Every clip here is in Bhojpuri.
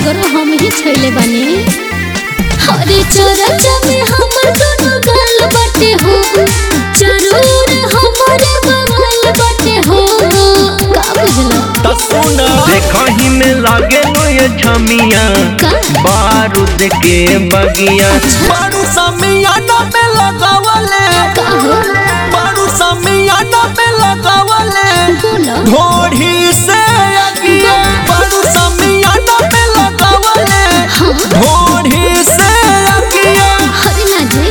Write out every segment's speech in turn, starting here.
सगरो हम ही छैले बानी। हरे चरचा में हमर दोनों गाल बाटे हो, जरूर हमारे बगल बाटे हो। का बुझला त सुना देखही में लागे लो ये छमिया बारूद के बगिया। बारू समियाना में लगावले बारू समियाना में लगावले ढोढ़ी से अगिया। बारू समियाना में लगावले ढोढ़ी से अगिया। हरे ना जी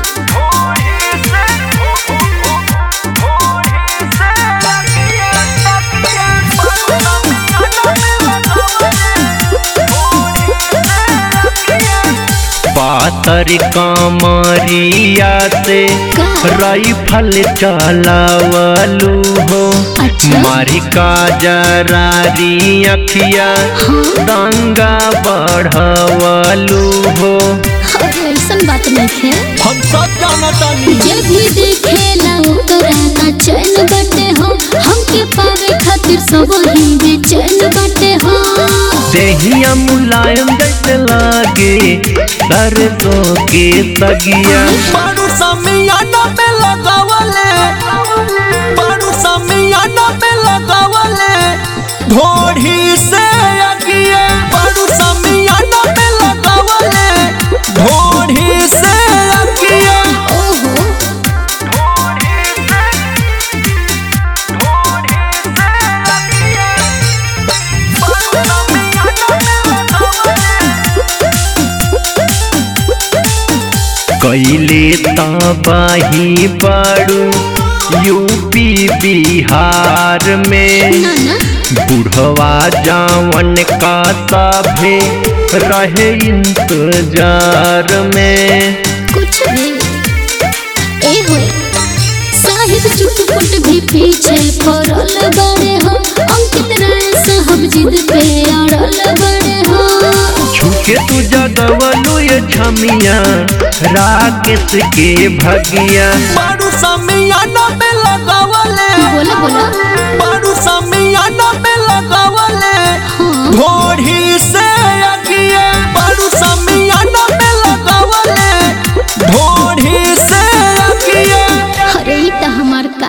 पातर कमरिया से राइफल चलावलू हो। मारी का जरारी अखिया दंगा बढ़वलू हो। ऐसन बात नहीं है, हम सब जानतानी। जे भी देखेला ओकरा ना चैन बाटे हो, हमके पावे खातिर सब ही बेचैन बाटे हो। देहिया मुलायम जैसे लागे सरसों के तगिया। बारू समियाना में लगावले बारू समियाना में लगावले ढोढ़ी से अगिया। बारू समियाना में लगावले ढोढ़ी से अगिया। ओहो कैले तबाही बारू यूपी बिहार में। बुढ़वा जावन का सभे रहे इंतजार में। कुछ भी ए हो साहिब चुटपुट भी पीछे पड़ल बड़े हो। अंकित राय साहब जिद पे अड़ल बड़े हो। झुके तू जगवलू ये छमिया राकेश के भगिया। बारू समियाना में लगावले बोला बोला बारू समियाना में लगावले